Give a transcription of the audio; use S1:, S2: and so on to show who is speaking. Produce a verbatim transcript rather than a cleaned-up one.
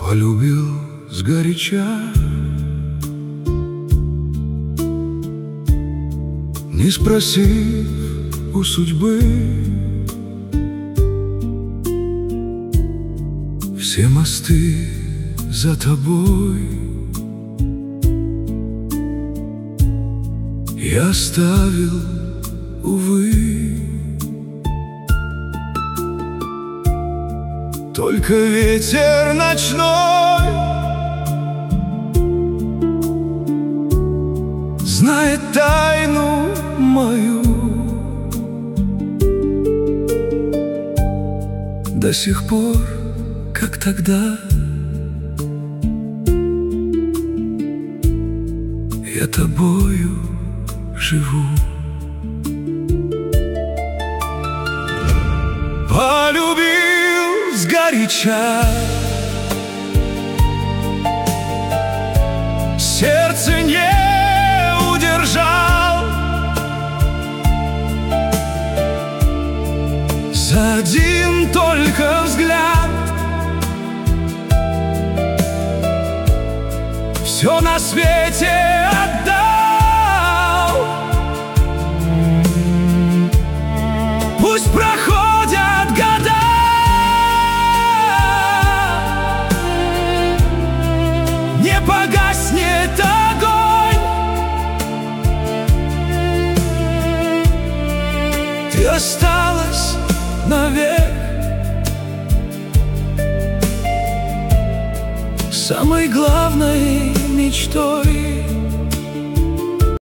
S1: Полюбил сгоряча, не спросив у судьбы. Все мосты за тобой я оставил, увы. Только ветер ночной знает тайну мою. До сих пор, как тогда, я тобою живу. Полюбил сгоряча, сердце не удержал. За один только взгляд все на свете отдал. Пусть проходят года, не погаснет огонь. Ты осталась навек самой главной мечтой.